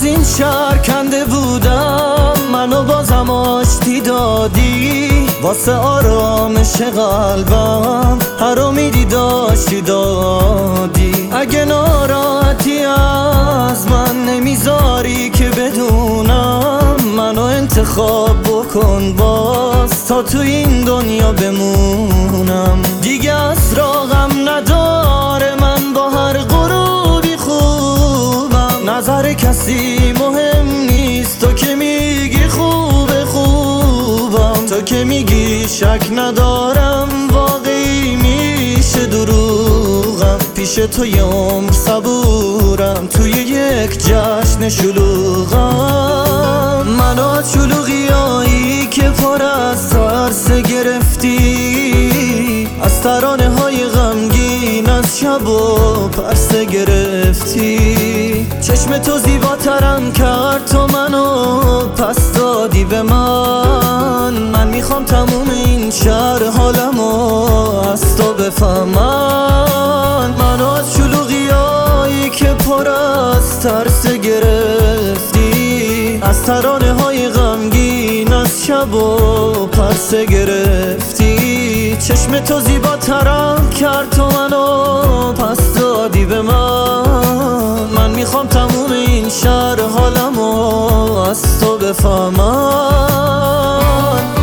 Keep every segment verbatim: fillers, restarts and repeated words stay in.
از این شهر کنده بودم، منو بازم آشتی دادی. واسه آرامش قلبم هر امیدی داشتی دادی. اگه ناراحتی از من نمیذاری که بدونم، منو انتخاب بکن باز تا تو این دنیا بمونم. دیگه اسراغم نداره، من با هر غروبی خوبم. نظر کسی مهم نیست، تو که میگی خوبه خوبم. تو که میگی شک ندارم، واقعی میشه دروغم. پیش تو یه عمر صبورم، توی یک جشن شلوغم. منو از شلوغیایی که پر از ترس گرفتی، از ترانه های غمگین از شب و پرس گرفتی. چشم تو زیباترم کرد، تو منو پس دادی به من. من میخوام تموم این شهر حالمو از تو بفهمن. منو از شلوغیایی که پر از ترس گرفتی، از ترانه های غمگین از شب و پرس گرفتی. چشم تو زیباترم کرد، تو منو پس دادی به من. من میخوام تموم این شهر حالمو از تو بفهمن.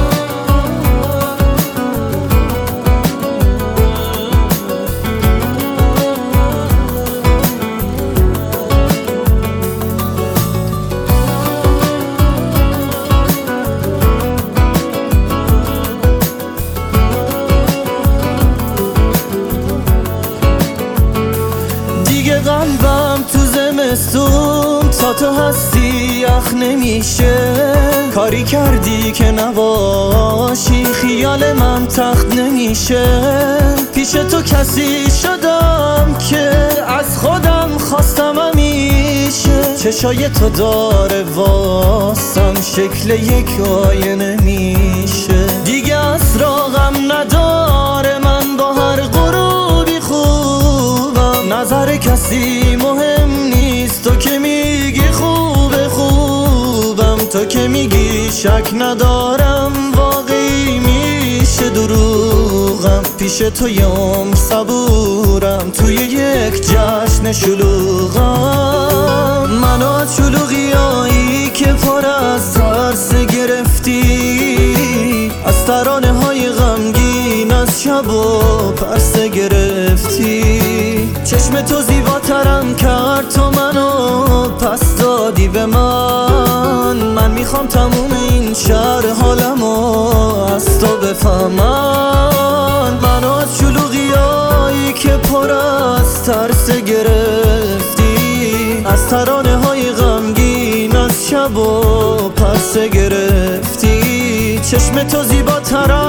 قلبم تو زمستون تا تو هستی یخ نمیشه. کاری کردی که نباشی، خیال من تخت نمیشه. پیش تو کسی شدم که از خودم خواستم همیشه. چشای تو داره واسم شکل یک آینه میشه. دیگه اسراغم نداره، من با هر غروبی خوبم. نظر کسی مهم نیست، تو که میگی خوبه خوبم. تو که میگی شک ندارم، واقعی میشه دروغم. پیش تو یه عمر صبورم، توی یک جشن شلوغم. منو از شلوغیایی که پر از ترس گرفتی، از ترانه های غمگین از شب و پرس گرفتی. چشم تو زیباترم کرد، تو منو پس دادی به من. من میخوام تموم این شهر حالمو از تو بفهمن. منو از شلوغیایی که پر از ترس گرفتی، از ترانه های غمگین از شب و پرس گرفتی. چشم تو زیباترم